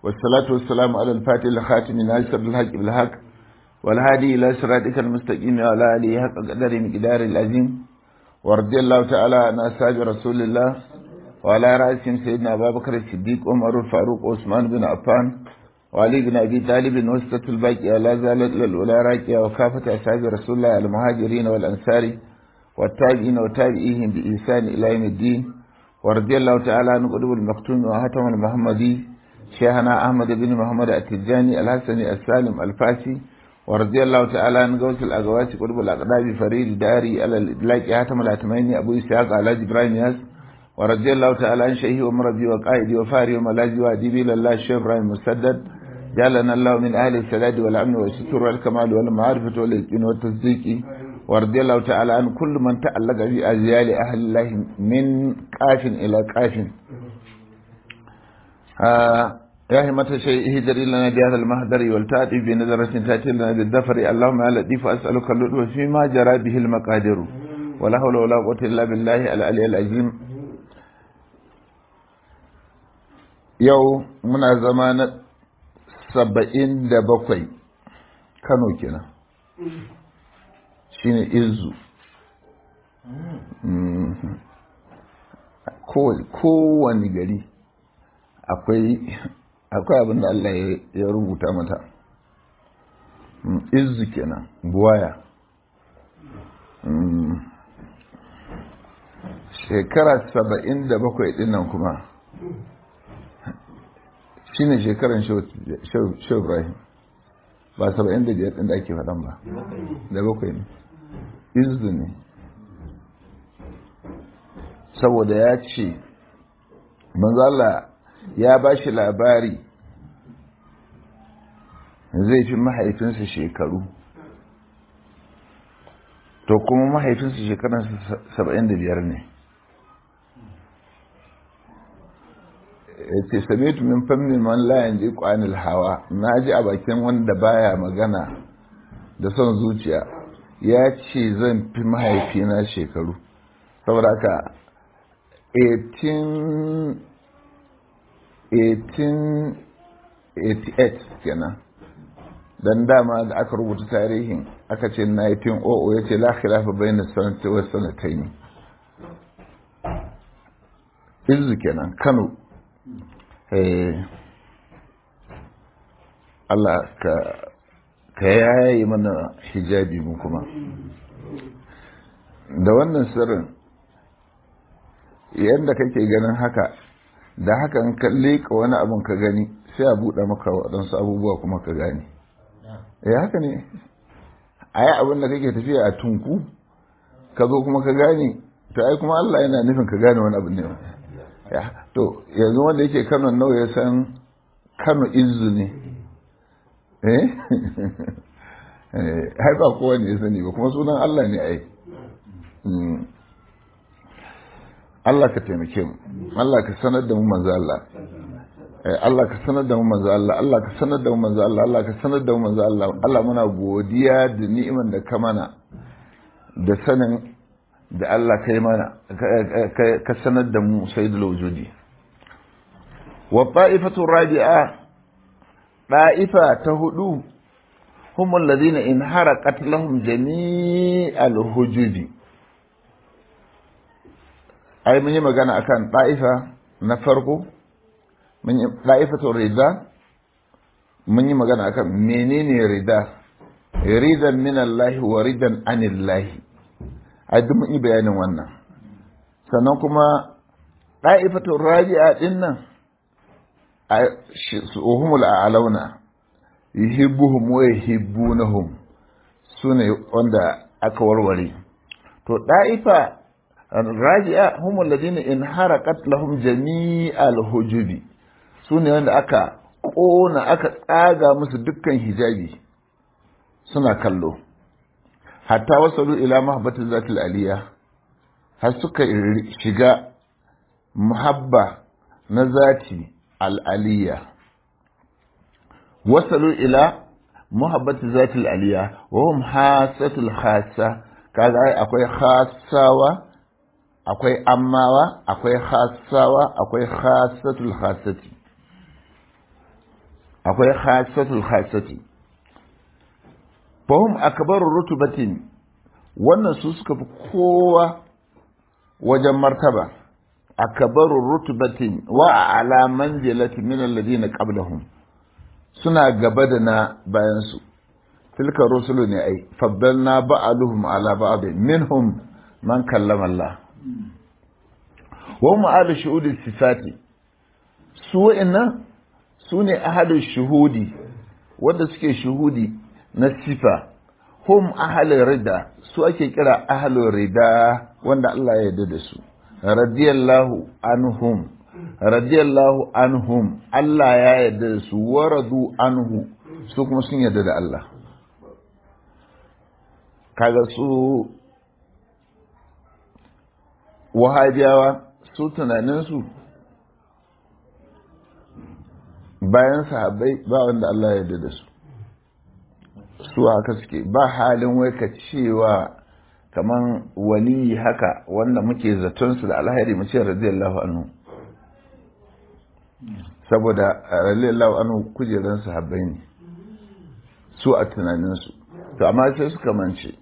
والصلاة والسلام على الفاتح الخاتم ناصر الحق بالحق والهادي إلى صراطك المستقيم وعلى آله حق قدر مقدار العظيم ورضي الله تعالى عن أصحاب رسول الله وعلى رأسهم سيدنا أبا بكر الصديق عمر الفاروق وعثمان بن عفان وعلي بن أبي طالب وسطة الباقية لا زالت للأولى راكية وكافة أصحاب رسول الله المهاجرين والأنصار والتابعين وتابعيهم بإحسان إلى يوم الدين ورضي الله تعالى عن قطب المختوم وهتم المحمدي شيخنا أحمد بن محمد التجاني الحسني السالم الفاسي ورضي الله تعالى عن غوث الأغواس قطب الأقداب فريد داري على الإدلاك هتم الأتميني أبو إسحاق على إبراهيم ياس ورضي الله تعالى عن شيخي ومربي وقائدي وفاري وملاذي وأديبي لله الشيخ إبراهيم مسدد جعلنا الله من أهل السداد والأمن والستر والكمال والمعرفة واليقين والتصديق ورضي الله تعالى عن كل من تعلق بأزيال أهل الله من قاف إلى قاف يا همة شيء هجر لنا بهذا المهدر والتأتي بنظرة تأتي لنا بالدفر اللهم يا لطيف أسألك اللطف فيما جرى به المقادر ولا حول ولا قوة إلا بالله العلي العظيم. يوم من زمان 77 Kano kenan shine izu kowane gari akwai abin da Allah ya rubuta mata. Izu kenan buwaya. Shekara 77 din nan kuma shine shekaran Shehu Ibrahim ba 75 din da ake faɗan ba da bakwai ne. Izu ne saboda ya ce manzo Allah ya ba shi labari zai fi mahaifinsa shekaru to kuma mahaifinsa shekaransa 75 ne. ce samitu min fammin man la yanji qanil hawa, na ji a bakin wanda baya magana da son zuciya ya ce zan fi mahaifina shekaru saboda haka 1888 kenan dan dama da aka rubuta tarihin aka ce 1900 ya ce la khilafa bayna sanati wa sanatayn. Izu kenan Kano. Allah ka yayi mana hijabi mu kuma da wannan sirrin yadda kake ganin haka da hakan ka leƙa wani abin ka gani sai a buɗe maka waɗansu abubuwa kuma ka gane haka ne a yi abin da kake tafiya a tunku ka zo kuma ka gane to ai kuma Allah yana nufin ka gane wani abin ne to yanzu wanda yake Kano nawa ya san Kano izu ne hai ba kowane ya sani ba kuma sunan Allah ne ai. Allah ka taimake mu, Allah ka sanar da mu manzo Allah, Allah ka sanar da mu manzo Allah, Allah ka sanar da mu manzo Allah, Allah ka sanar da mu manzo Allah. Allah muna godiya da ni'iman da ka mana da sanin da Allah kai mana ka sanar da mu sayyidul wujudi. Wa ta'ifatu rabi'a, ta'ifa ta hudu humul ladina in haraqat lahum jami'al hujubi. Ai mun yi magana akan ta'ifa na farko, mun yi ta'ifatu rida, mun yi magana akan menene rida, ridan min Allah wa ridan anillahi. Ai duk mun yi bayanin wannan. Sannan kuma ta'ifatu rabi'a din nan humul a'launa yuhibbuhum wa yuhibbunahum, sune wanda aka warware. To ta'ifa raji'a humul ladina in harakat lahum jami'al hujubi, sune wanda aka kona aka tsaga musu dukkan hijabi suna kallo, hatta wasalu ila mahabbati zatil aliyya, har suka shiga muhabba na zati al-aliyya. Wasalu ila muhabbati zatil aliyya wa hum hasatul khassa. Kaga akwai khassawa, akwai ammawa, akwai khassawa, akwai khassatul khassati. akwai khassatul khassati fahum akbaru rutubatin wannan su suka fi kowa wajen martaba akbaru rutubatin wa ala manzilati min alladhina qablahum suna gaba da na bayan su tilka rusulu ne ai faddalna ba'aluhum ala ba'd minhum man kallama Allah wa hum ahlu shuhudi sifati su wa'annan su ne ahlu shuhudi wanda suke shuhudi na sifa hum ahlu rida su ake kira ahlu rida wanda Allah ya yarda da su radiyallahu anhum Allah ya yarda da su waradu anhu su kuma sun yarda da Allah kaga su wahabiyawa su tunaninsu bayan sahabbai ba wanda Allah ya yarda da su su haka suke ba halin wai ka cewa kaman wali haka wanda muke zaton su da alheri mu ce radiyallahu anhu saboda radiyallahu anhu kujeran sahabbai ne su a tunaninsu to amma sai suka mance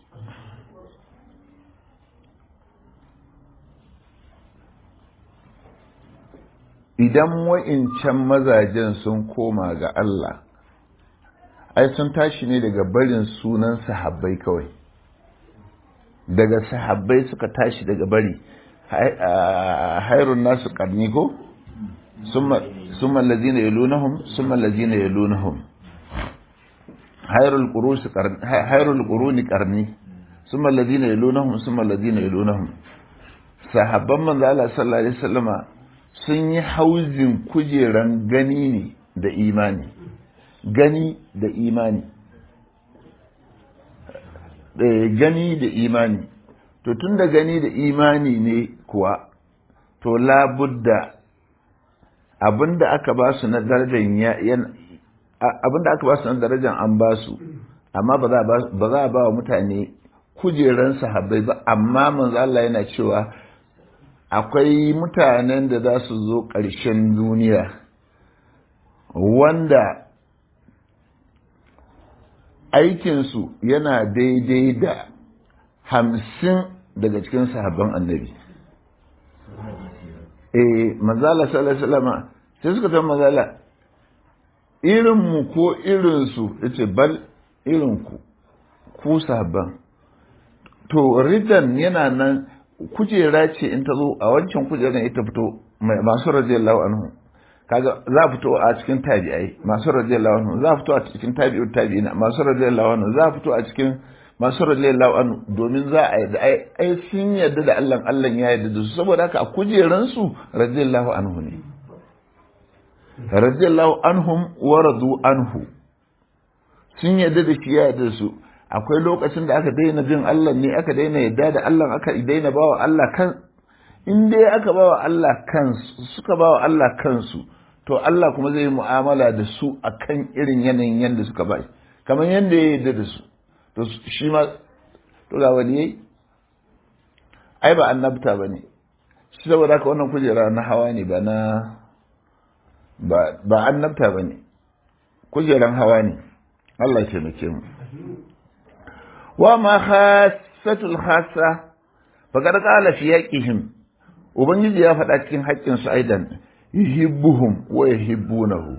idan wa'incan mazajen sun koma ga Allah ai sun tashi ne daga barin sunan sahabbai kawai daga sahabbai suka tashi daga bari hairun nasu karni ko summa allazina yalunahum hairul quruni karni summa allazina yalunahum sahabban manzo Allah sallallahu alaihi wasallama sun yi hauzin kujeran gani ne da imani gani da imani to tun da gani da imani ne kuwa to labudda abinda aka ba su na darajar an ba su amma ba za a ba wa mutane kujeran sahabbai ba amma manzo Allah yana cewa akwai mutanen da za su zo ƙarshen duniya wanda aikinsu yana daidai da 50 daga cikin sahabban annabi. Manzala sallallahu sai suka san manzala irinmu ko irinsu ya ce bal irinku ku sahabban. To ridan yana nan kujera ce in ta zo a wancan kujerar ita fito masu radiyallahu anhu kaga za fito a cikin tabi'ai masu radiyallahu anhu za fito a cikin tabi'ut tabi'ina masu radiyallahu anhu za fito a cikin masu radiyallahu anhu domin za a ai sun yarda da Allah Allah ya yarda da su saboda haka a kujeran su radiyallahu anhu ne radiyallahu anhum wa radu anhu sun yarda da shi ya yarda da su akwai lokacin da aka daina jin Allah ne aka daina yadda da Allah aka daina bawa Allah kan in dai aka bawa Allah kansu suka bawa Allah kansu to Allah kuma zai mu'amala da su akan irin yanayin yanda suka bai kamar yanda ya yadda da su to shi ma to ga wani yayi ai ba annabta bane shi saboda haka wannan kujera na hawa ne ba annabta bane kujeran hawa ne Allah ya taimake mu wa ma khassatul khassa faqad qala fi yaqihim ubangiji ya faɗa cikin haƙƙin su aidan yuhibbuhum wa yuhibbunahu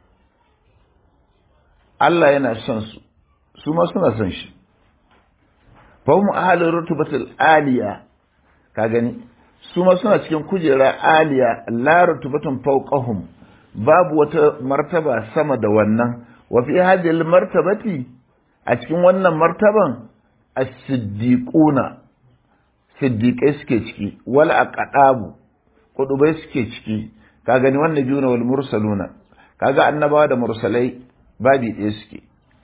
Allah yana son su su ma suna son shi fa hum ahlu rutubatil aliya ka gani su ma suna cikin kujera aliya la rutubatun fawqahum babu wata martaba sama da wannan wa fi hadhihi al martabati a cikin wannan martaban as-siddiquna siddiqai suke ciki wal aqdabu kudubai suke ciki ka gani wannan biyu wal mursaluna kaga annabawa da mursalai babi ɗaya suke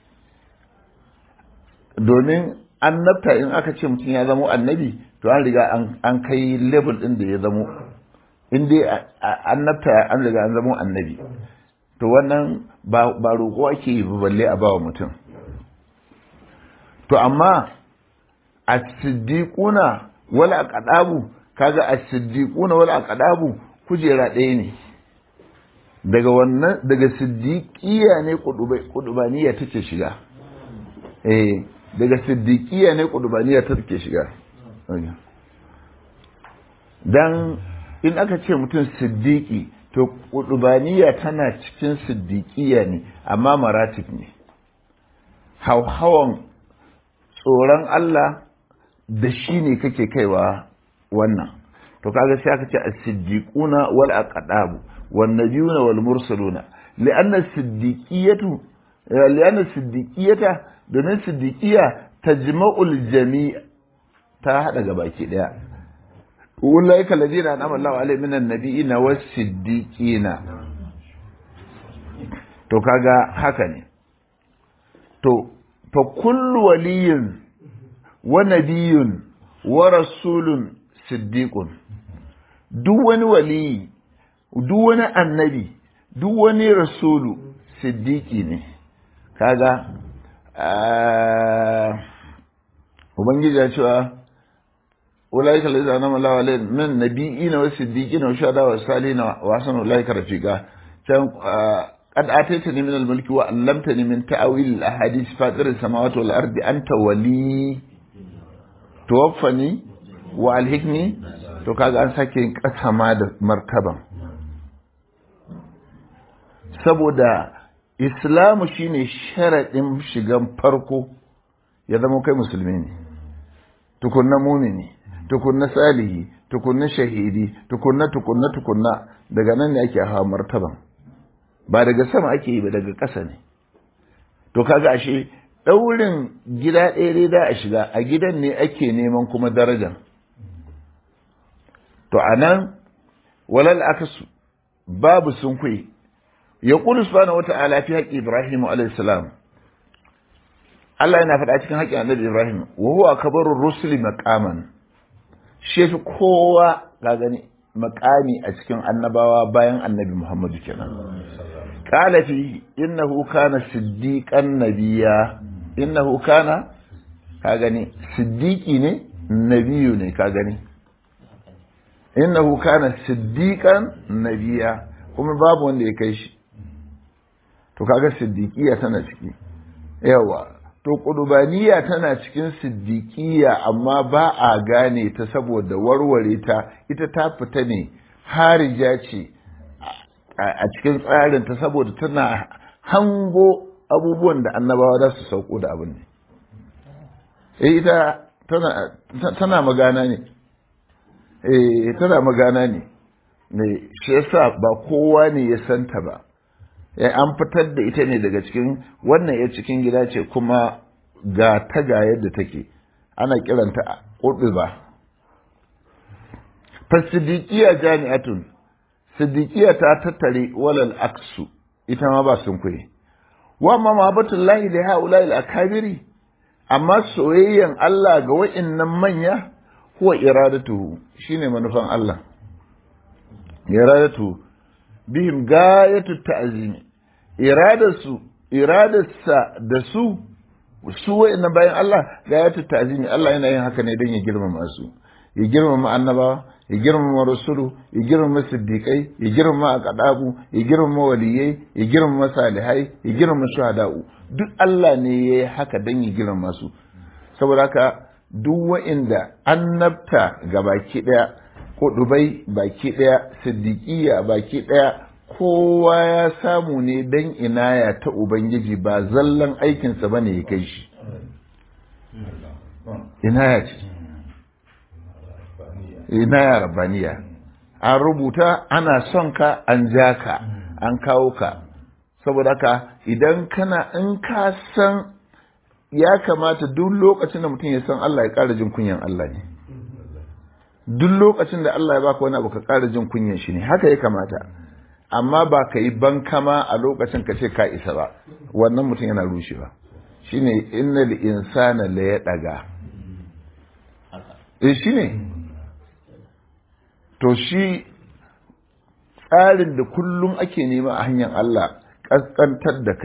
domin annabta in aka ce mutum ya zamo annabi to an riga an kai level din da ya zamo in dai annabta an riga an zamo annabi to wannan ba roƙo ake yi balle a bawa mutum to amma as-siddiquna wal aqdabu kaga as-siddiquna wal aqdabu kujera ɗaya ne daga wannan daga siddiqiya ne qudubaniya take shiga daga siddiqiya ne qudubaniya take shiga dan in aka ce mutum siddiqi to qudubaniya tana cikin siddiqiya ne amma maratib ne hawan tsoron Allah da shi ne kake kaiwa wannan to kaga sai aka ce as-siddiquna wal aqdabu wan nabiyuna wal mursaluna li'anna as-siddiqiyatu li'anna as-siddiqiyata domin siddiqiya tajma'ul jami' ta hada gabaki daya ulaika alladhina an'ama Allahu alaihim minan nabiyina was-siddiqina to kaga haka ne to fa kullu waliyin wa nabiyyun wa rasulun siddiqun duk wani waliyi duk wani annabi duk wani rasulu siddiqi ne kaga ubangiji ya cewa ulaika allazina an'ama Allahu alaihim min nabiyina wa siddiqina wa shuhada wa salihina wa hasuna ulaika rafiqa can قد آتيتني من الملك وعلمتني من تأويل الأحاديث فاطر السماوات والأرض أنت ولي توفني وألهكني to kaga an sake kasama da martaban saboda islamu shine sharadin shigan farko ya zama kai musulmi ne tukunna mumini tukunna salihi tukunna shahidi tukunna daga nan ne ake hawa martaban ba daga sama ake yi ba daga ƙasa ne to kaga ashe daurin gida ɗaya dai da a shiga a gidan ne ake neman kuma darajar to anan walal akasu babu sunkui ya qulu subhanahu wata'ala fi haqqi ibrahim alayhi salam Allah yana faɗa cikin haƙƙin annabi ibrahim wa huwa akbarur rusuli maqaman shi fi kowa ga gani maqami a cikin annabawa bayan annabi muhammadu kenan qala fi innahu kana siddiqan nabiyya innahu kana ka gani siddiqi ne nabiyu ne ka gani innahu kana siddiqan nabiyya kuma babu wanda ya kai shi to kaga siddiqiya tana ciki yawa to qudubaniya tana cikin siddiqiya amma ba a gane ta saboda warware ta ita ta fita ne harija ce a cikin tsarin ta saboda tana hango abubuwan da annabawa za su sauko da abin ne ita tana magana ne tana magana ne shi yasa ba kowa ne ya santa ba an fitar da ita ne daga cikin wannan ya cikin gida ce kuma ga ta ga yadda take ana kiranta ba. Fasidiqiya jami'atun siddiqiya ta tattare walal aksu ita ma ba sun kuye wa ma mabatullahi li haula al akabiri amma soyayyan Allah ga wa'annan manya huwa iradatuhu shine manufan Allah iradatu bihim gayatu ta'zim iradarsa da su wa'annan bayan Allah gayatu ta'zim Allah yana yin haka ne don ya girmama su ya girmama annabawa ya girmama rasulu ya girmama siddiqai ya girmama aqdabu ya girmama waliyai ya girmama salihai ya girmama shuhada'u duk Allah ne yayi haka dan ya girmama su saboda haka duk wa'inda annabta gabaki daya ko dubai baki daya siddiqiya baki daya kowa ya samu ne dan inaya ta ubangiji ba zallan aikinsa bane ya kai shi inaya ce inaya rabbaniya an rubuta ana son ka an ja ka an kawo ka saboda haka idan kana in ka san ya kamata duk lokacin da mutum ya san Allah ya ƙara jin kunyan Allah ne duk lokacin da Allah ya baka wani abu ka ƙara jin kunyan shi ne haka ya kamata amma ba ka yi bankama a lokacin ka ce ka isa ba wannan mutum yana rushewa shine innal insana la yadaga shine to shi tsarin da kullum ake nema a hanyar Allah kaskantar da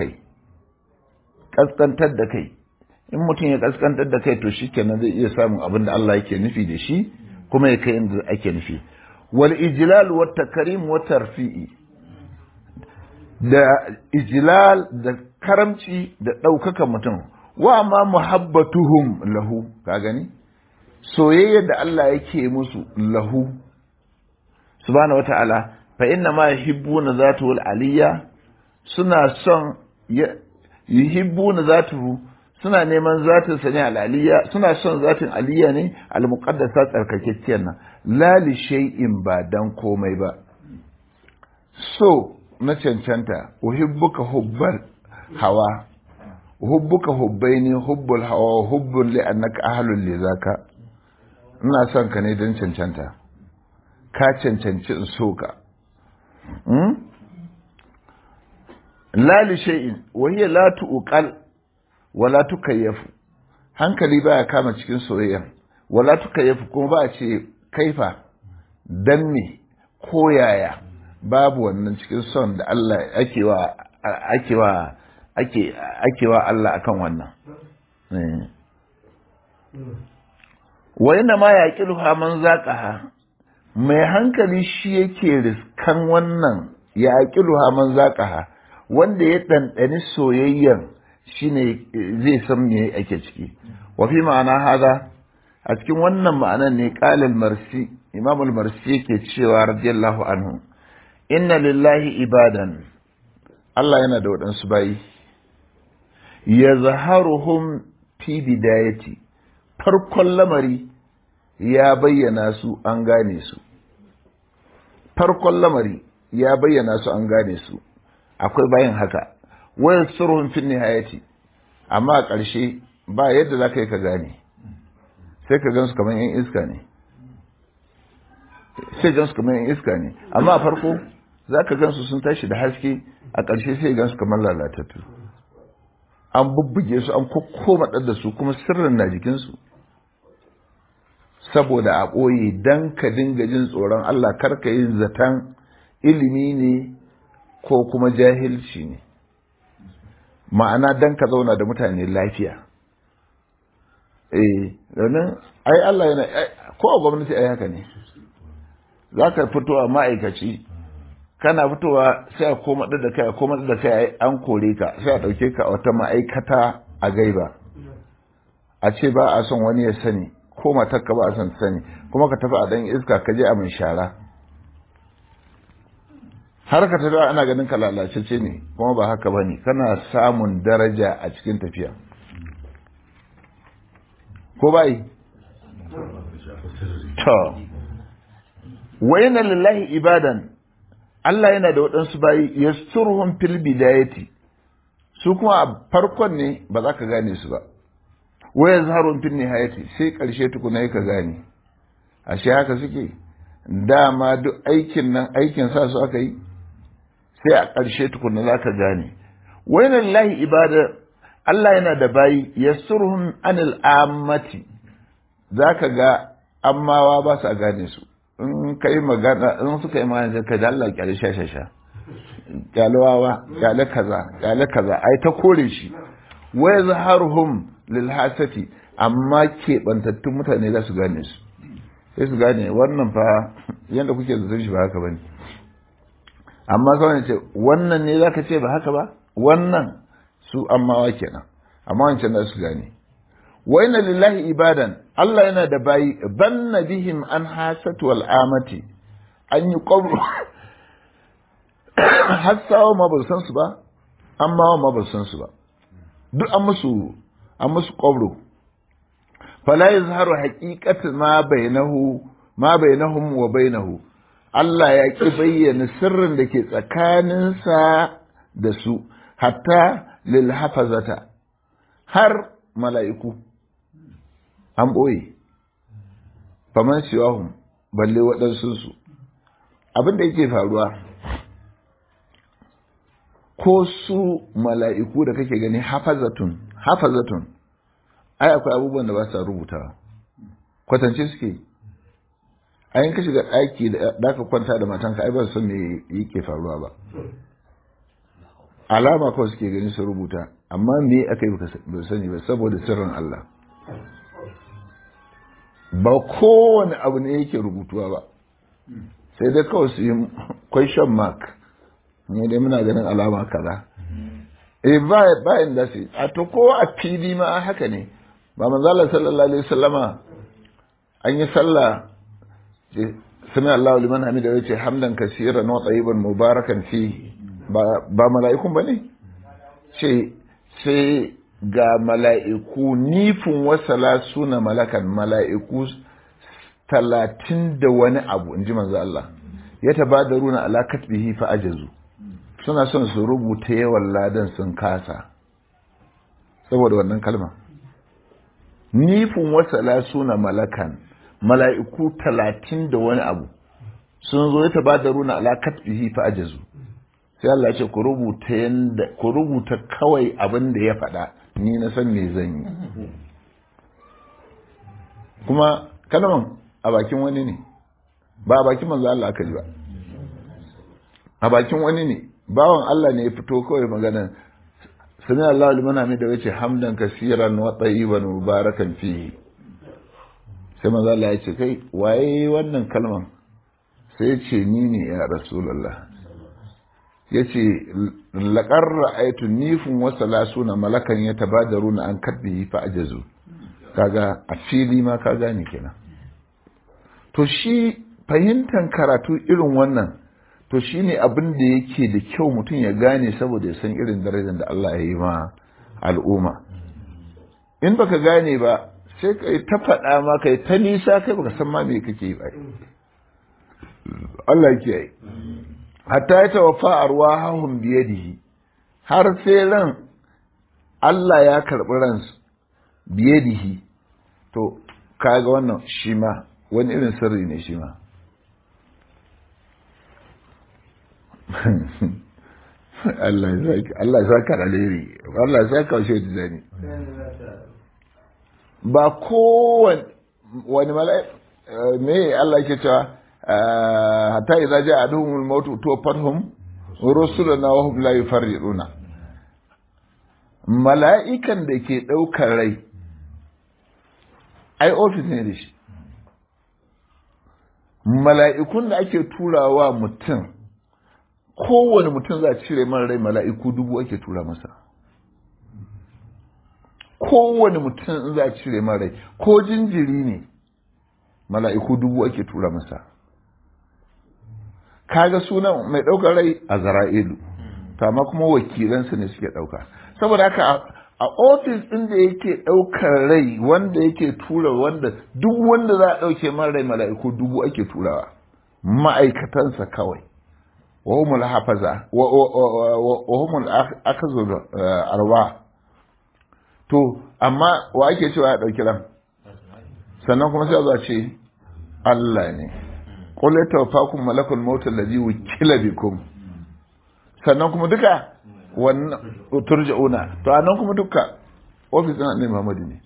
kai in mutum ya kaskantar da kai to shikenan zai iya samun abin da Allah yake nufi da shi kuma ya kai inda ake nufi wal ijlal wat takrim wat tarfi'i da ijlal da karamci da ɗaukaka mutum wa ma muhabbatuhum lahu ka gani soyayya da Allah yake musu lahu subhanahu wata'ala fa inna ma yuhibbuna zatuhu aliyya suna son yuhibbuna zatuhu suna neman zatin sa ne aliyya suna son zatin aliyya ne almuqaddasa tsarkakekkiyar nan la li shay'in ba dan komai ba so na cancanta uhibbuka hubbal hawa hubbuka hubbaini hubbul hawa hubbun li annaka ahlul li zaka ina son ka ne dan cancanta ka cancanci in so ka la li shay'in wa hiya la tuqal wa la tukayyafu hankali baya kama cikin soyayya wala tukayyafu kuma ba a ce kaifa dan me ko yaya babu wannan cikin son da Allah ake wa Allah akan wannan wa inna ma yaqiluha man zaqaha mai hankali shi yake riskan wannan yaqiluha man zaqaha wanda ya dandani soyayyan shine zai san me ake ciki wa fi ma'ana hada a cikin wannan ma'anan ne qala al-marsi imam al-marsi yake cewa radiyallahu anhu inna lillahi ibadan Allah yana da waɗansu bayi ya zaharuhum fi bidayati farkon lamari ya bayyana su an gane su farkon lamari ya bayyana su an gane su akwai bayan haka wayar surhun fi nihayati amma a ƙarshe ba yadda za ka yi ka gane sai ka gansu kamar yan iska ne sai gansu kamar yan iska ne amma a farko za ka gansu sun tashi da haske a ƙarshe sai gansu kamar lalatattu an bubbuge su an kokkoma da su kuma sirrin na jikinsu saboda a ɓoye don ka dinga jin tsoron Allah karka yin zaton ilimi ne ko kuma jahilci ne ma'ana don ka zauna da mutane lafiya domin ai Allah yana ko a gwamnati ai haka ne za ka fito a ma'aikaci kana fitowa sai a koma da kai a koma da kai an kore ka sai a ɗauke ka a wata ma'aikata a gaiba a ce ba a son wani ya sani ko matarka ba a son sani kuma ka tafi a ɗan iska ka je a mai shara har ka tafi ana ganin ka lalacece ne kuma ba haka ba ne kana samun daraja a cikin tafiya ko bai to wayna lillahi ibadan Allah yana da waɗansu bayi yasturhum fil bidayati su kuma a farkon ne ba za ka gane su ba wa yazharun fil nihayati sai ƙarshe tukuna ka gane ashe haka suke dama duk aikin nan aikin sa su aka yi sai a ƙarshe tukuna za ka gane wayna lillahi ibada Allah yana da bayi yasturhum anil ammati za ka ga ammawa ba sa gane su in kai magana in suka yi magana ka da Allah kyale shashasha kyale wawa kyale kaza ai ta kore shi wa yazharuhum lil hasati amma keɓantattun mutane za su gane su sai su gane wannan fa yanda kuke zaton shi ba haka bane amma kawai ce wannan ne zaka ce ba haka ba wannan su ammawa kenan amma wancan za su gane wa inna lillahi ibadan Allah yana da bayi banna bihim an hasatu wal amati an yi qabru hasawa ma ba san su ba amma ma ba san su ba duk an musu qabru fala yazharu haqiqatu ma bainahum wa bainahu Allah ya ki bayyana sirrin da ke tsakaninsa da su hatta lil hafazata har mala'iku an ɓoye faman siwahum balle waɗansunsu abin da yake faruwa ko su mala'iku da kake gani hafazatun ai akwai abubuwan da ba sa rubutawa kwatance suke ayin ka shiga ɗaki da ka kwanta da matanka ai ba su san me yake faruwa ba alama kawai suke gani su rubuta amma me aka yi ba sani ba saboda sirrin Allah ba kowane abu ne yake rubutuwa ba sai dai kawai su yi question mark ne dai muna ganin alama kaza ba inda sai a to ko a fili ma haka ne ba manzala sallallahu alaihi wasallama an yi sallah sami Allahu liman hamida yace hamdan kaseeran wa tayyiban mubarakan fi ba mala'ikun bane ce sai ga mala'iku nifin wasala suna malakan mala'iku 30 da wani abu inji manzo Allah ya tabadaruna ala katbihi fa ajazu suna son su rubuta yawan ladan sun kasa saboda wannan kalma nifin wasala suna malakan mala'iku 30 da wani abu sun zo ya tabadaruna ala katbihi fa ajazu sai Allah ya ce ku rubuta kawai abin da ya faɗa ni na san me zan yi kuma kalman a bakin wani ne ba a bakin manzo Allah aka ji ba a bakin wani ne bawan Allah ne ya fito kawai magana sami Allah liman hamida yace hamdan kaseeran wa tayyiban mubarakan fihi sai manzo Allah ya ce kai waye wannan kalman sai ya ce ni ne ya rasulullah yace laqad ra'aytu nifun wa salasuna malakan yatabadaruna an kadbihi fa ajazu kaga a fili ma ka gane kenan to shi fahimtar karatu irin wannan to shine abin da yake da kyau mutum ya gane saboda ya san irin darajar da Allah ya yi ma al'umma in baka gane ba sai kai ta faɗa ma kai ta nisa kai baka san ma me kake yi ba Allah yake yi hatta ya tawaffa arwahahum biyadihi har sai ran Allah ya karɓi ransu biyadihi to kaga wannan shi ma wani irin sirri ne shi ma Allah ya saka alheri Allah ya saka shi da zani ba wani mala'ika me Allah yake cewa hatta idza ja'a aduhumul maut tuwaffahum rusuluna wa hum la yufarriduna mala'ikan da ke daukar rai ai office ne da shi mala'ikun da ake turawa mutum kowane mutum za a cire man rai mala'iku 1000 ake tura masa kowane mutum za a cire man rai ko jinjiri ne mala'iku 1000 ake tura masa kaga sunan mai ɗaukar rai a zara'ilu amma kuma wakilansu ne suke ɗauka saboda haka a ofis ɗin da yake ɗaukar rai wanda yake tura wanda duk wanda za a ɗauke man rai mala'iku 1000 ake turawa ma'aikatansa kawai wa humul hafaza wa humul akazul arwa to amma wa ake cewa ya ɗauki ran sannan kuma sai a zo a ce Allah ne qul tawaffakum malakul maut allazi wukila bikum sannan kuma duka wannan turja'una to anan kuma duka office din Annabi Muhammad ne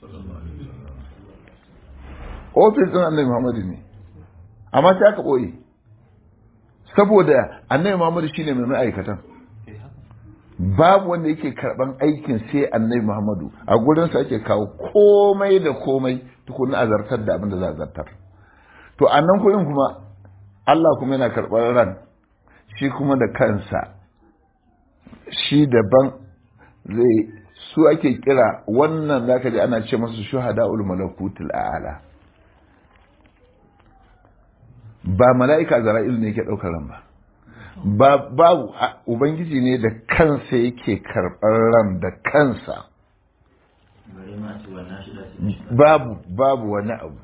office din Annabi Muhammad ne amma sai aka boye saboda Annabi Muhammad shine mai ma'aikatan babu wanda yake karban aikin sai Annabi Muhammadu a gurin sa ake kawo komai da komai tukunna azartar da abin da za a zartar to annan kuɗin kuma Allah kuma yana karɓar ran shi kuma da kansa shi daban zai su ake kira wannan zaka ji ana ce masu shuhada'ul malakutul a'la ba mala'ika Zara'il ne yake ɗaukar ran ba babu ubangiji ne da kansa yake karɓar ran da kansa babu wani abu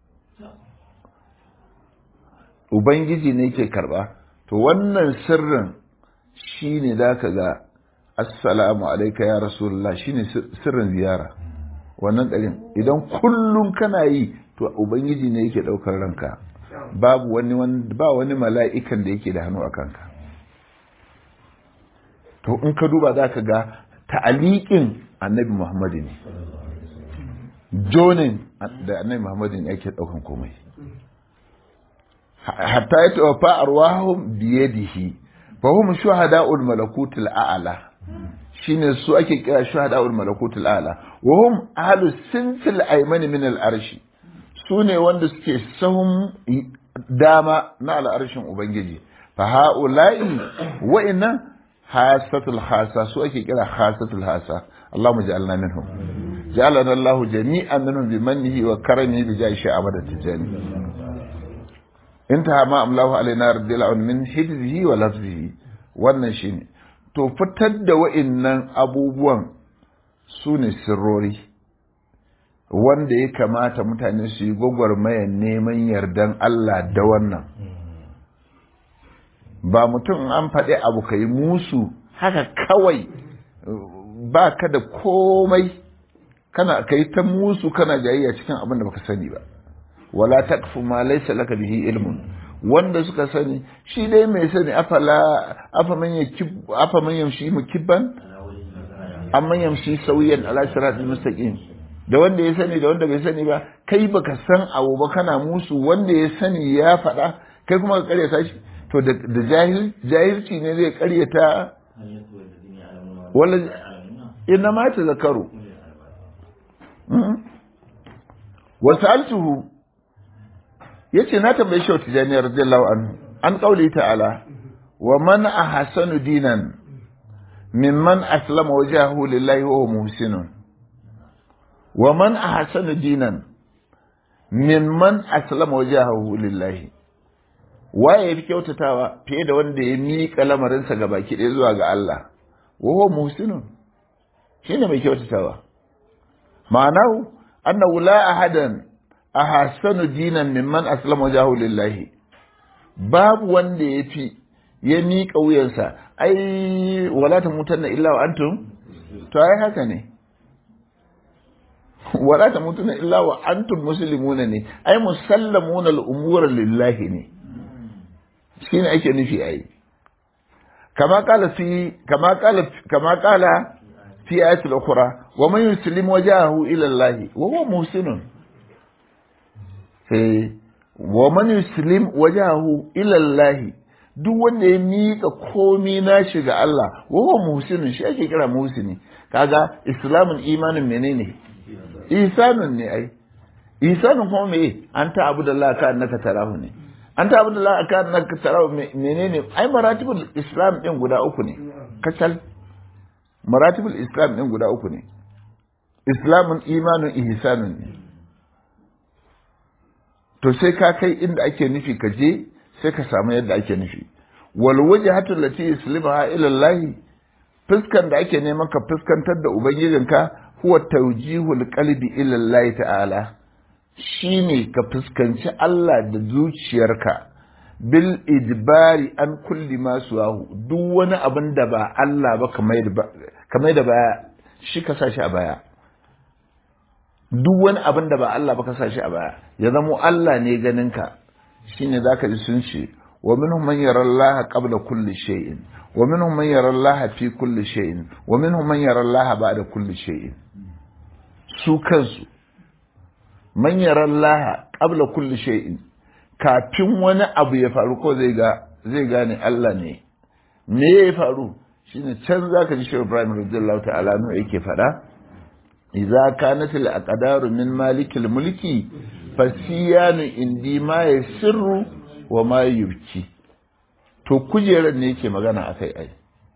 ubangiji ne yake karɓa to wannan sirrin shine zaka ga assalamu alayka ya rasulullah shine sirrin ziyara wannan ɗarin idan kullum kana yi to ubangiji ne yake ɗaukar ranka babu wani mala'ikan da yake da hannu a kanka to in ka duba za ka ga ta'aliƙin annabi muhammadu ne jonin da annabi muhammadu ne yake ɗaukan komai hatta ya tawafa arwahum biyadihi fa hum shuhada'ul malakutul a'la shine su ake kira shuhada'ul malakutul a'la wa hum ahlus sinfil ayman min al-arshi su ne wanda suke sahun dama na al'arshin Ubangiji, fa haula'i wa inna hasatul hasa su ake kira hasatul hasa Allahumma ja'alna minhum ja'alana Allahu jami'an minhum bi mannihi wa karamihi bi ja'i sha'abad tijani intaha ma amlahu alaina radiyallahu min hibzihi wa lafzihi wannan shine to fitar da wa'innan abubuwan su ne sirrori wanda ya kamata mutane su yi gwagwarmayar neman yardan Allah da wannan ba mutum an faɗi abu ka yi musu haka kawai ba ka da komai kana ka yi ta musu kana jayayya cikin abin da baka sani ba wala taqfu ma laysa laka bihi ilmun wanda suka sani shi dai mai sani afa man yamshi mukibban amma yamshi sauyan ala siratal mustaqim da wanda ya sani da wanda bai sani ba kai baka san abu ba kana musu wanda ya sani ya faɗa kai kuma ka karyata shi to da jahilci ne zai karyata wala inna ma ta zakaru wa sa'altuhu yace na tambaye shi Tijani radiyallahu anhu an qauli ta'ala wa man ahsanu dinan mimman aslama wajhahu lillahi wa huwa muhsinun wa man ahsanu dinan mimman aslama wajhahu lillahi waye yafi kyautatawa fiye da wanda ya miƙa lamarinsa ga baki ɗaya zuwa ga Allah wa huwa muhsinun shine mai kyautatawa ma'anahu annahu la ahadan ahsanu dinan mimman aslama wajhahu lillahi babu wanda yafi ya miƙa wuyansa ai wala tamutanna illa wa antum to ai haka ne wala tamutunna illa wa antum muslimuna ne ai musallamuna al-umura lillahi ne shine ake nufi ai kama qala fi ayatul ukhra wa man yuslim wajhahu ila Allah wa huwa muhsinun wa man yuslim wajhahu ila Allah duk wanda ya mika komi nashi ga Allah wa huwa muhsinun shi ake kira muhsini kaga islamun imanin menene ihsanun ne ai ihsanun kuma me anta abudallah ka annaka tarahu ne anta abudallah ka annaka tarahu menene ai maratibul islam din guda uku ne kacal maratibul islam din guda uku ne islamun imanun ihsanun ne to sai ka kai inda ake nufi ka je sai ka samu yadda ake nufi wal wajhatu allati yuslimaha ila Allah fuskan da ake neman ka fuskantar da ubangijinka huwa tawjihul qalbi ila Allah ta'ala shine ka fuskanci Allah da zuciyarka bil idbari an kulli ma suwahu duk wani abin da ba Allah ba kamar da baya shi ka sashi a baya duk wani abin da ba Allah ba ka sashi a baya ya zamo Allah ne ganinka shine zaka ji sun ce wa minhum man yara Allah qabla kulli shay'in wa minhum man yara Allah fi kulli shay'in wa minhum man yara Allah ba'da kulli shay'in su kansu man yara Allah qabla kulli shay'in kafin wani abu ya faru ko zai gane Allah ne me ya faru shine can zaka ji Shehu Ibrahim radiyallahu ta'ala anhu yake fada idza kanat al aqdaru min malikil mulki fasiyanu indi ma yasirru wa ma yubki to kujerar ne yake magana akai ai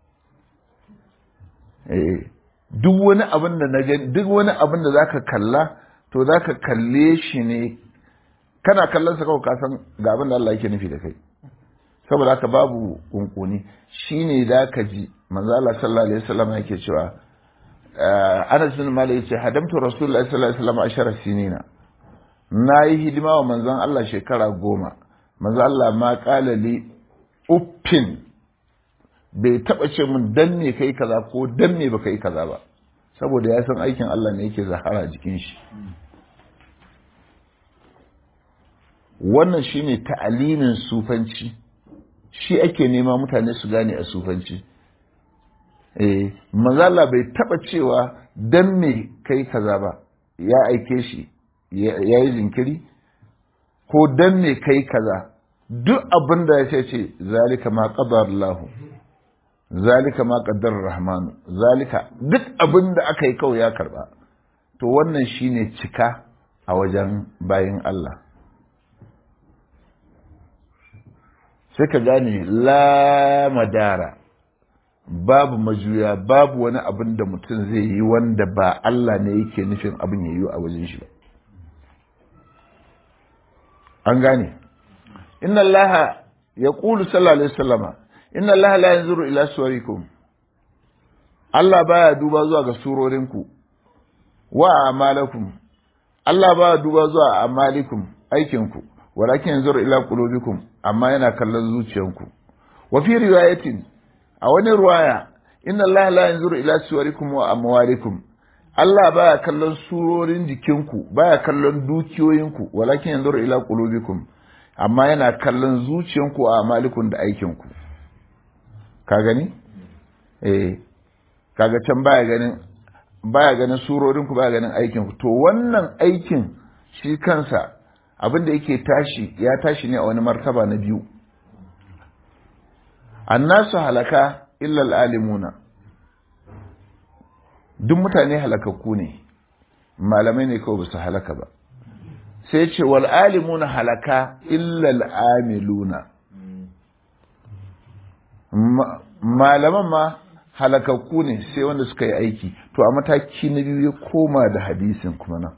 duk wani abin da duk wani abin da zaka kalla to zaka kalle shi ne kana kallon sa kawai ka san ga abin da Allah yake nufi da kai saboda haka babu kunkuni shine zaka ji manzo Allah sallallahu alaihi wasallam yake cewa Anas bin Malik yace hadamtu Rasulullahi sallallahu alaihi wasallam 10 sinina nayi hidima wa manzon Allah shekara 10 manzo Allah ma qala li uffin bai taba ce mun dan me kai kaza ko dan me baka yi kaza ba saboda ya san aikin Allah ne yake zahara jikin shi wannan shine ta'alimin sufanci shi ake nema mutane su gane a sufanci manzo Allah bai taba cewa dan me kai kaza ba ya aike shi ya yi jinkiri ko dan me kai kaza duk abin da ya ce zalika ma qadar Allah zalika ma qaddar Rahman zalika duk abin da aka yi kawai ya karba to wannan shine cika a wajen bayin Allah sai ka gane la madara, babu majuya, babu wani abin da mutum zai yi wanda ba Allah ne yake nufin abin ya yi a wajen shi ba. An gane, inna Allah ya ƙulu sallallahu alaihi wasallama, inna Allah la yanzuru ila suwarikum, Allah baya duba zuwa ga surorinku, wa amalakum, Allah baya duba zuwa amalikum, aikinku, walakin yanzuru ila qulubikum, amma yana kallon zuciyanku. Wa fi riwayatin, a wani ruwaya, inna Allah la yanzuru ila suwarikum wa amwalikum, Allah baya kallon surorin jikinku, baya kallon dukiyoyinku, walakin yanzuru ila qulubikum, amma yana kallon zuciyanku a amalikum da aikinku. Ka gani? Kaga can baya ganin surorinku, baya ganin aikinku. To wannan aikin shi kansa abinda yake tashi, ya tashi ne a wani martaba na biyu. Annasu halaka illa al'alimuna, duk mutane halakakku ne, malamai ne kawai ba su halaka ba. Sai ce wal alimuna halaka illa al'amiluna, malaman ma halakakku ne sai wanda suka yi aiki. To a mataki na biyu ya koma da hadisin kuma nan,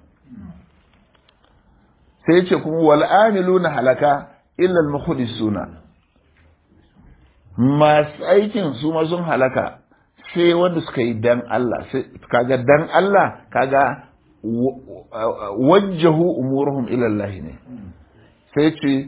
sai ce kuma wal amiluna halaka illa al-mukhlisuna, masu aikin su ma sun halaka sai wanda suka yi dan Allah. Sai kaga dan Allah, kaga wajjahu umuruhum ila Allah ne. Sai ce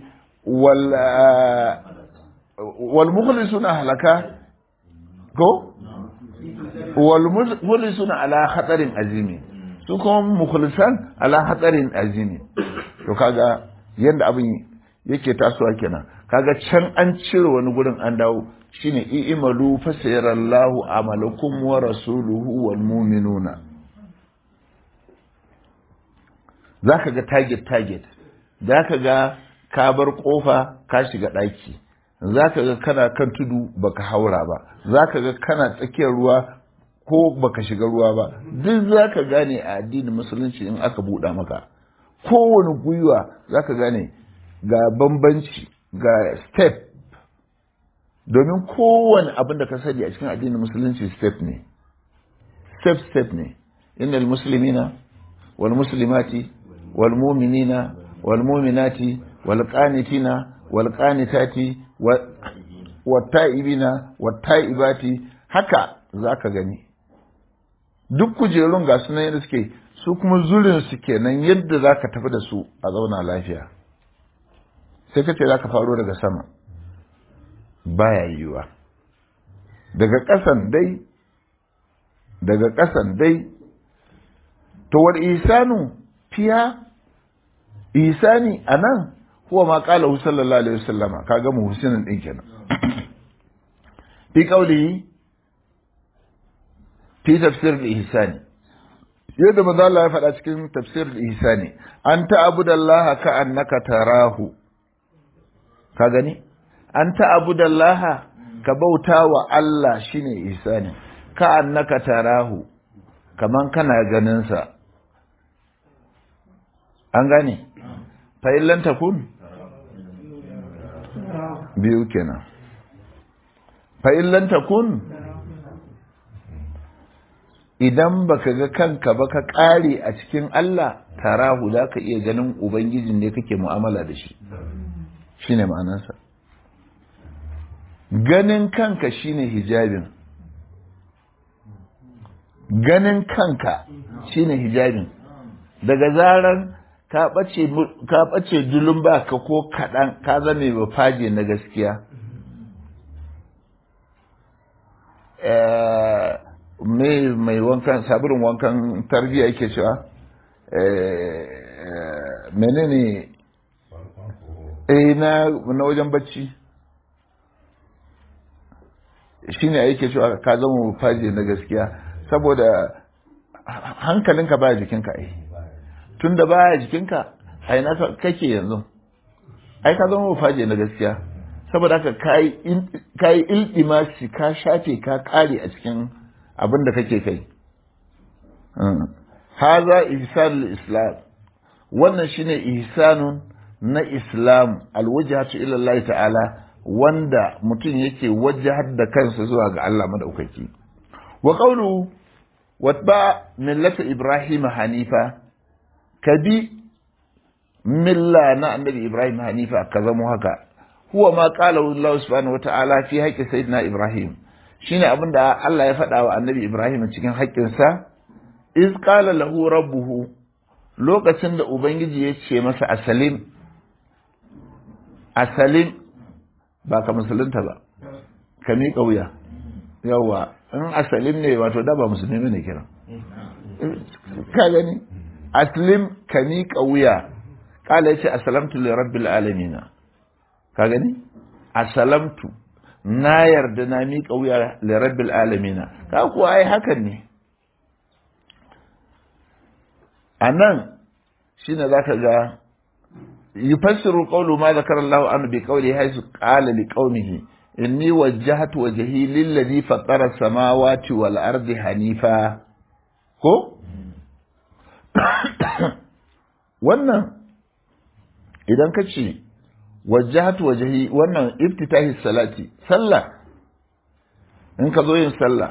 wal mukhlisuna halaka ko wal mukhlisuna ala khatarin azimi, su kuma mukhlisan ala khatarin azimi. To kaga yanda abin yake tasowa kenan. Kaga can an cire wani gurin an dawo, shine i'malu fasayarallahu amalakum wa rasuluhu wal mu'minuna. Zaka ga target, zaka ga ka bar kofa ka shiga daki, zaka ga kana kan tudu baka haura ba, zaka ga kana tsakiyar ruwa ko baka shiga ruwa ba. Duk zaka gane a addinin musulunci in aka buɗa maka kowane gwiwa, zaka gane ga bambanci, ga step, domin kowane abin da ka sani a cikin addinin musulunci step ne, step ne. Innal muslimina wal muslimati wal mu'minina wal mu'minati wal qanitina wal qanitati wat ta'ibina wat ta'ibati, haka zaka gani duk kujerun ga sunan yadda suke, su kuma zurin su kenan yadda zaka tafi da su a zauna lafiya. Sai ka ce za ka faro daga sama, baya yiwuwa. Daga ƙasan dai, to wal isanu fiya, isani a nan huwa ma ƙala sallallahu alaihi wasallama, ka ga muhsinin ɗin kenan. Fi ƙauli fi tafsir da ihsani, yadda manzo Allah ya faɗa cikin tafsir da ihsani, an ta'budallaha ka annaka tarahu. Ka gani, an ta'budallaha, ka bauta wa Allah shine ihsani, ka annaka tarahu, kaman kana ganin sa. An gane, fa illan takun biyu kenan, fa illan takun, idan baka ga kanka ba ka ƙare a cikin Allah, tarahu, za ka iya ganin ubangijin ne kake mu'amala da shi. Shine ma'anarsa. Ganin kanka shine hijabin, ganin kanka shine hijabin. Daga zarar ka ɓace dulun ba ka ko kaɗan, ka zame ba faje na gaskiya. Mai wankan, sabirin wankan tarbiyya yake cewa menene na wajen bacci shine yake cewa ka zama faje na gaskiya, saboda hankalinka baya jikinka. Tunda baya jikinka, ai na kake yanzu, ai ka zama faje na gaskiya, saboda haka kai iltimasi, ka shafe, ka kare a cikin abin da kake kai. Haza ihsanul islam, wannan shine ihsanun na islam, alwajhatu ila Allah ta'ala, wanda mutum yake wajahar da kansa zuwa ga Allah madaukaki wa qawlu watba millata ibrahim hanifa kabi milla na annabi ibrahim hanifa ka zamo haka huwa ma qala Allah subhanahu wata'ala fi haqqi sayyidina ibrahim shine abinda Allah ya faɗa wa annabi ibrahim cikin haƙƙinsa iz qala lahu rabbuhu lokacin da ubangiji ya ce masa asalim ba ka musulunta ba ka miƙa wuya yawa in asalim ne wato da ba musulmi ne kira ka gani aslim ka miƙa wuya kala yace aslamtu li rabbil alamin ka gani aslamtu na yarda na miƙa wuya li rabbil alamin ka kuwa ai hakan ne anan shine zaka ga yufassiru qawlu ma zakara Allah an bi qawli haythu qala li qaumihi inni wajjahtu wajhi lilladhi fatara samawati wal ardi hanifa ko wannan idan ka ce wajjahtu wajhi wannan iftitahi salati sallah in ka zo yin sallah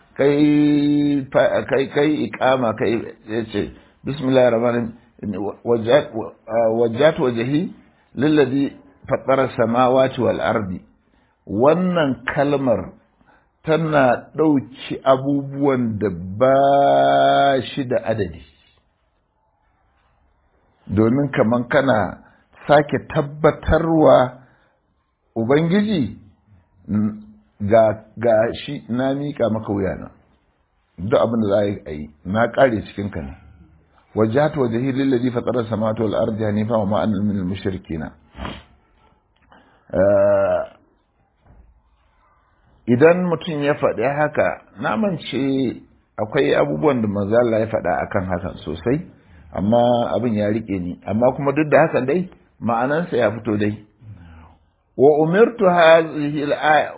kai iqama kai yace bismillahir rahmanir wajjat wajhi lilladhi fatara samawati wal ardi wannan kalmar tana dauki abubuwan da ba shi da adadi domin kaman kana sake tabbatarwa ubangiji ga shi na mika maka wuyana duk abin da za a yi na kare cikin ka ne وجهت وجهي للذي فطر السماوات والأرض حنيفا وما أنا من المشركين idan mutum ya faɗi haka na mance akwai abubuwan da manzo Allah ya faɗa akan hakan sosai amma abin ya rike ni amma kuma duk da haka dai ma'anansa ya fito dai wa umirtu hadhihi al-aya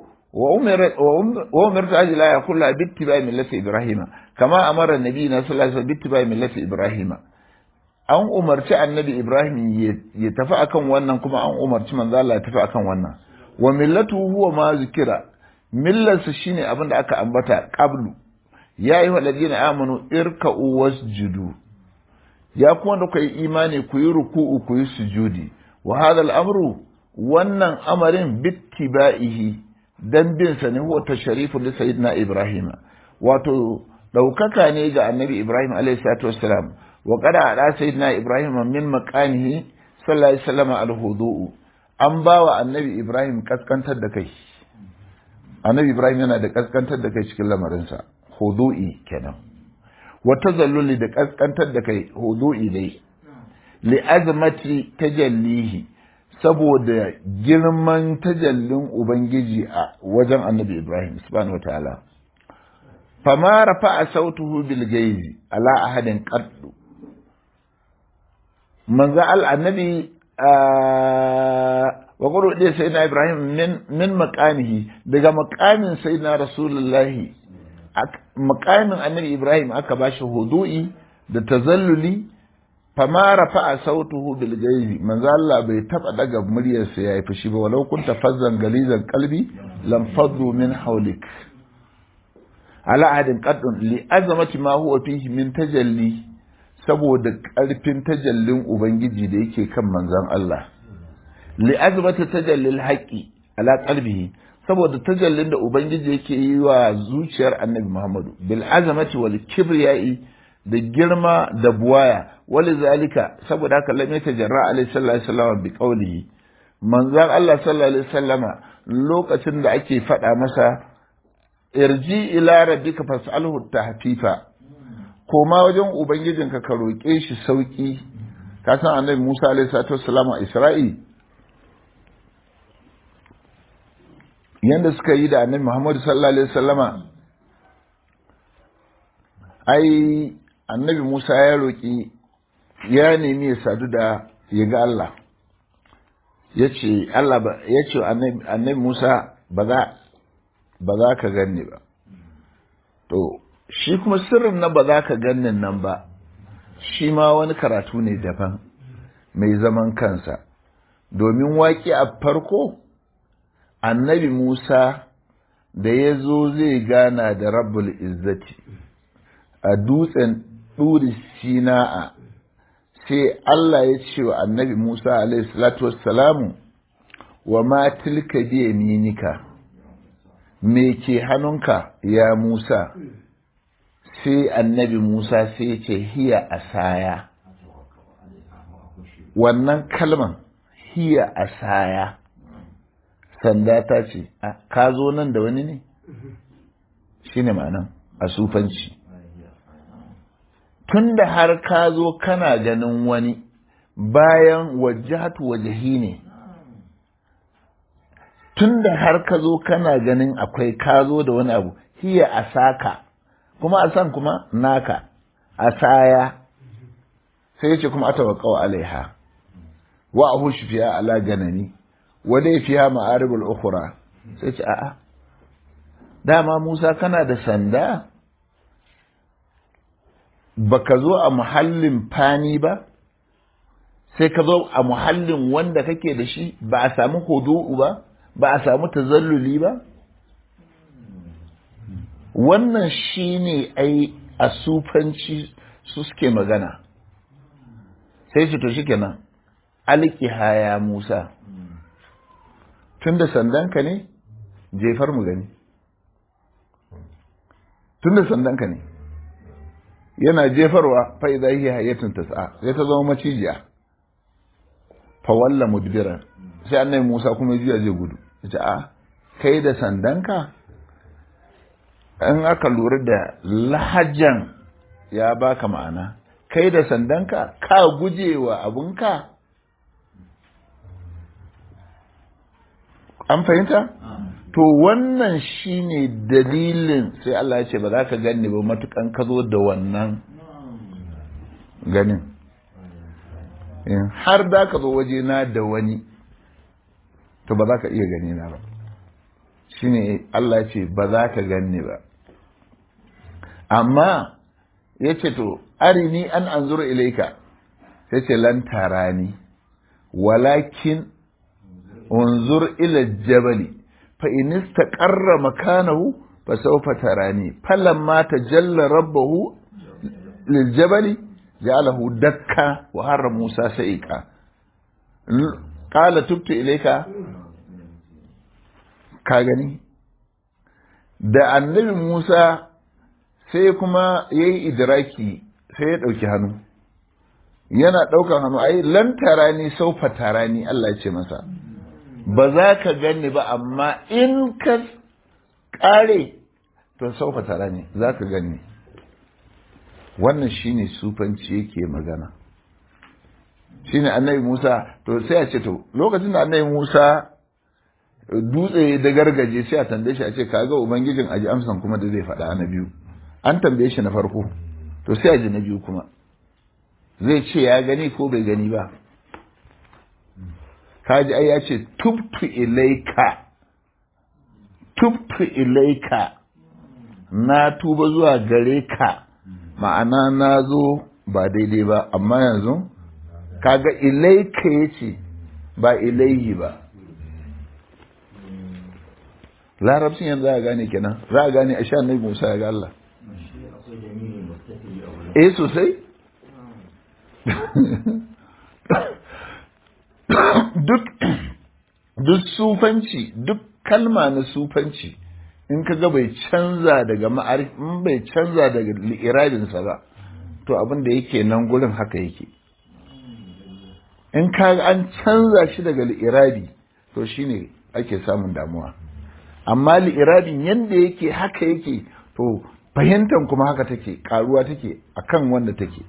وأمرت هذه الآية كلها باتباع ملة إبراهيم كما أمر النبي صلى الله عليه وسلم باتباع ملة إبراهيم أن أمرت النبي إبراهيم يتفع كم وانا كما أن أمرت من ذا لا يتفع كم وانا وملته هو ما ذكر ملة سشيني أبن أكا أنبتا قبل يا أيها الذين آمنوا اركعوا واسجدوا يا كون كي إيماني كي ركوع كي سجودي وهذا الأمر وانا أمرين باتباعه dan bin sa ne huwa tasharifu li sayyidina ibrahim wato daukaka ne ga annabi ibrahim alayhi salatu wassalam wa qada ala sayyidina ibrahim min maqamihi sallallahu alaihi wasallam al-hudu an bawa annabi ibrahim kaskantar da kai annabi ibrahim yana da kaskantar da kai cikin lamarin sa hudu'i kenan wa tazalluli da kaskantar da kai hudu'i dai li azmati tajallihi saboda girman tajallin Ubangiji a wajen annabi Ibrahim subhanahu wa ta'ala. Fama rafa a sautuhu bil gaizi ala ahadin qaddu. Manzo annabi wa qulu dai sayyidina Ibrahim min maqamihi daga maqamin sayyidina Rasulullahi maqamin annabi Ibrahim aka bashi hudu'i da tazalluli fama rafa'a sautuhu bil gaizi manzo Allah bai taba daga muryarsa yayi fushi ba walau kunta fazzan galizan qalbi lam faddu min hawlik ala adin qaddun li azamati ma huwa fihi min tajalli saboda karfin tajallin ubangiji da yake kan manzon Allah li azamati tajallil haqqi ala qalbihi saboda tajallin da ubangiji yake yi wa zuciyar annabi Muhammadu bil azamati wal kibriyai da girma da buwaya wali zalika saboda haka lam yatajarra alaihi sallallahu alaihi wasallam bi qawlihi manzon Allah sallallahu alaihi wasallama lokacin da ake faɗa masa irji ila rabbika fas'alhu tahfifa koma wajen ubangijinka ka roƙe shi sauki ka san annabi Musa alaihi salatu wassalam a Isra'i yanda suka yi da annabi Muhammad sallallahu alaihi wasallama ai annabi Musa ya roƙi ya nemi ya sadu da ya ga Allah ya ce annabi Musa ba za ka ganni ba to shi kuma sirrin na ba za ka ganni nan ba shi ma wani karatu ne daban mai zaman kansa domin waƙi a farko annabi Musa da ya zo zai gana da rabbul izzati a dutsen ɗuri sina'a sai Allah ya ce wa annabi Musa alaihi salatu wassalamu wa ma tilka bi yaminika me ke hannunka ya Musa sai annabi Musa sai ya ce hiya asaya wannan kalman hiya asaya sanda ta ce ka zo nan da wani ne shine ma'anan a sufanci tunda har ka zo kana ganin wani bayan wajhatu wajhi ne tunda har ka zo kana ganin akwai ka zo da wani abu hiya asaka kuma asan kuma naka asaya sai yace kuma atawaqqau alaiha wa ahush fiha ala ganani wa dai fiha ma'aribul ukhra sai ce a'a dama Musa kana da sanda baka zo a muhallin fani ba sai ka zo a muhallin wanda kake da shi ba a samu hudu'u ba a samu tazalluli ba wannan shine ai a sufanci su suke magana sai su to shikenan alqiha ya Musa tunda sandanka ne jefar mu gani tunda sandanka ne yana jefarwa fa idza hiya hayatun tas'a sai ta zama macijiya fa walla mudbira sai annabi Musa kuma jiya zai gudu yace a kai da sandanka in aka lura da lahajan ya baka ma'ana kai da sandanka ka gujewa abunka an fahimta to wannan shine dalilin sai Allah ya ce ba za ka gani ba matukan ka zo da wannan ganin har da ka zo waje na da wani to ba za ka iya gani na ba shine Allah ya ce ba za ka gani ba amma ya ce to arini an anzuru ilaika sai ce lan tarani walakin unzur ila jabali fa in istaqarra makanahu fa sawfa tarani falamma tajalla rabbahu lil jabali ja'alahu dakka wa harra Musa sa'iqa qala tubtu ilayka ka gani da annabi Musa sai kuma yayi idraki sai ya dauki hannu yana daukan hannu ai lan tarani sawfa tarani Allah ya ce masa ba za ka gani ba amma in ka kare to saufa tara ne za ka gani wannan shine sufanci yake magana shine annabi Musa to sai a ce to lokacin da annabi Musa dutse da gargaje sai a tambaye shi a ce kaga ubangijin aji amsan kuma da zai faɗa na biyu an tambaye shi na farko to sai a ji na biyu kuma zai ce ya gani ko bai gani ba kaji ai ya ce tubtu ilaika na tuba zuwa gare ka ma'ana na zo ba daidai ba amma yanzu kaga ilaika yace ba ilaihi ba larabcin yanzu za a gane kenan za a gane a sha annabi Musa ya ga Allah sosai duk sufanci duk kalma na sufanci in ka ga bai canza daga in bai canza daga li'irabinsa ba to abin da yake nan gurin haka yake in ka an canza shi daga li'irabi to shine ake samun damuwa amma li'irabin yanda yake haka yake to fahimtar kuma haka take karuwa take akan wanda take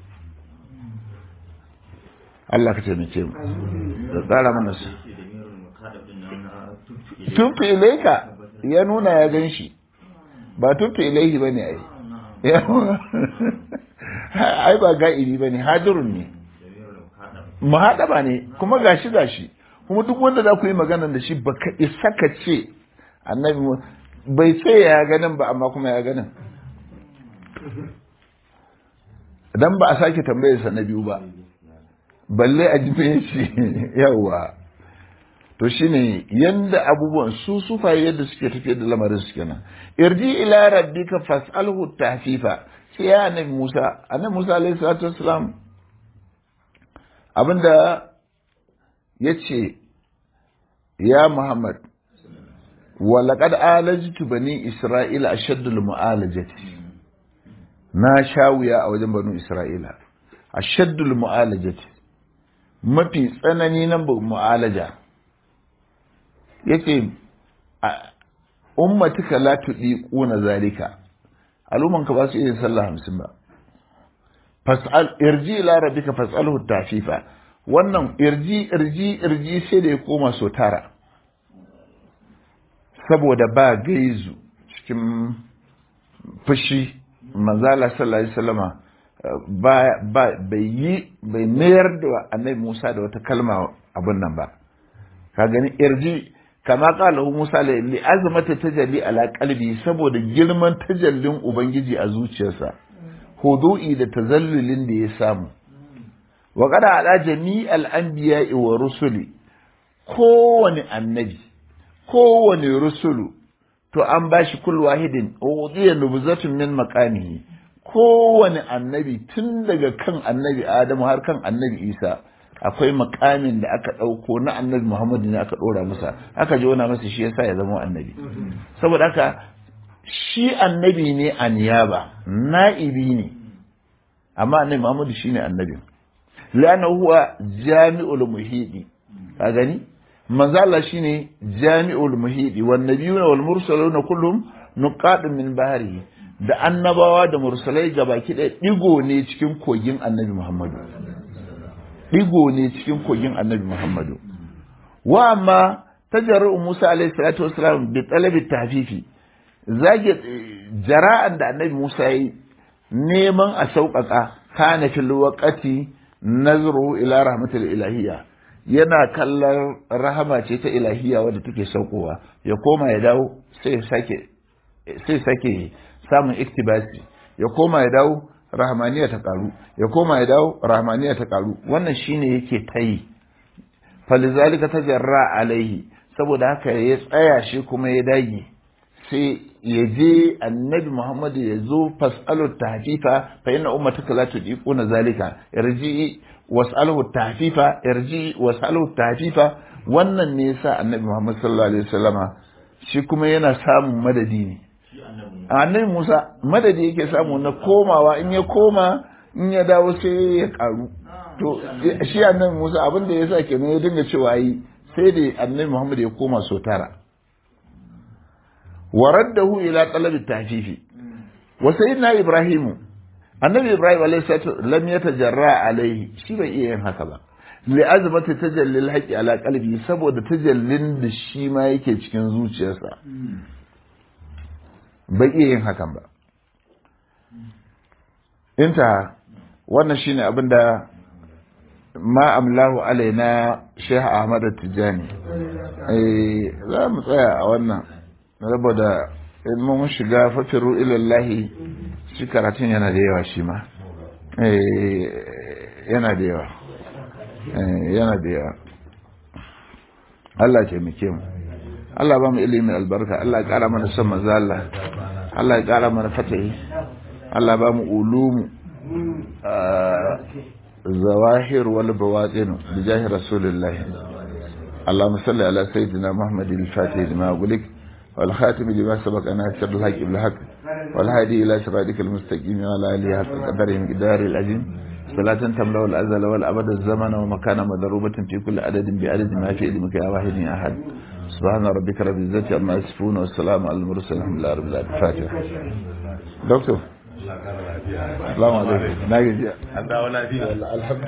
Allah ka taimake mu da tsara mana su tubtu ilaika ya nuna ya gan shi ba tubtu ilaihi bane ai ai ba ga'ibi bane hadirun ne muhadaba ne kuma gashi kuma duk wanda za ku yi magana da shi baka isa ka ce annabi bai ce ya ganin ba amma kuma ya ganin dan ba a sake tambayar sa na biyu ba balle a jibe shi yawa to shine yanda abubuwan su sufaye yadda suke tafiye da lamarin su kenan irji ila rabbika fas'alhu tahfifa sai ya annabi Musa alaihi salatu wassalam abinda yace ya Muhammad wa laqad alajtu bani isra'ila ashaddul mu'alajati na shawuya a wajen banu isra'ila ashaddul mu'alajati mafi tsanani nan mu'alaja yace ummatuka la tudiquna zalika al'umman ka ba su iya sallah 50 ba fas'al irji ila rabbika fas'alhu tafifa wannan irji sai da ya koma so tara saboda ba gaizu cikin fushi manzala sallallahu alaihi wasallama bai mayar da annabi Musa da wata kalma abun nan ba ka gani irji kama qala Musa li azmata tajalli ala qalbi saboda girman tajallin ubangiji a zuciyarsa hudu'i da tazallulin da ya samu wa qada ala jami'al anbiya'i wa rusuli kowani annabi kowani rusulu to an bashi kul wahidin udiya nubzatun min maqamihi kowani annabi tun daga kan annabi Adamu har kan annabi Isa akwai makamin da aka ɗauko na annabi Muhammad ne aka ɗora masa aka jona masa shi yasa ya zama annabi saboda haka shi annabi ne a niyaba na'ibi ne amma annabi Muhammad shine annabi lana huwa jami'ul muhidi ka gani manzo Allah shine jami'ul muhidi wan nabiyuna wal mursaluna kullum nuqadun min bahri da annabawa da mursalai gabaki ɗaya digo ne cikin kogin annabi Muhammad digo ne cikin kogin annabi Muhammadu wa amma tajarru Musa alaihi salatu wassalam bi talabi tahfifi zage jara'an da annabi Musa yi neman a sauƙaƙa kana fil waqati nazru ila rahmatil ilahiyya yana kallon rahama ce ta ilahiyya wadda take saukowa ya koma ya dawo sai sake samun iktibasi ya koma ya dawo rahmaniya ta karu ya koma ya dawo rahmaniya ta karu wannan shine yake tayi falizalika tajarra alaihi saboda haka ya tsaya shi kuma ya dage sai ya je annabi Muhammad ya zo fasalu tahfifa fa inna ummataka la tudiquna zalika irji wasalu tahfifa irji wasalu tahfifa wannan ne yasa annabi Muhammad sallallahu alaihi wasallama shi kuma yana samun madadi ne annabi Musa madadi yake samu na komawa in ya koma in ya dawo sai ya karu to shi annabi Musa abin da yasa kenan ya dinga cewa yi sai da annabi Muhammad ya koma so tara waraddahu ila talabi tahfifi wa sayyidina Ibrahim annabi Ibrahim alayhi salatu lam yatajarra alayhi shi bai iya yin haka ba li azmati tajallil haqi ala qalbi saboda tajallin da shi ma yake cikin zuciyarsa bai iya yin hakan ba inta wannan shine abinda ma amlahu alaina Sheikh Ahmad Tijani za mu tsaya a wannan saboda in mun shiga fafiru ilallahi shi karatun yana da yawa shi ma yana da yawa yana da yawa Allah ce muke mu Allah ba mu ilimin albarka Allah ya kara mana son manzo Allah Allah ya kara mana fatahi Allah ba mu ulumu zawahir wal bawatin bi jahi rasulillah Allahumma salli ala sayyidina Muhammad al-Fatih lima ughliq wal khatim lima sabaq nasir al-haq bil haqq wal hadi ila siratikal mustaqim wa ala alihi haqq qadari miqdari al-azim salatan tamla wal azal wal abad az-zaman wa makana madrubatin fi kulli adadin bi adad ma fi ilmika ya wahid ya ahad سبحان ربك رب العزة عما يصفون والسلام على المرسلين الحمد لله رب العالمين الفاتحة دكتور السلام عليكم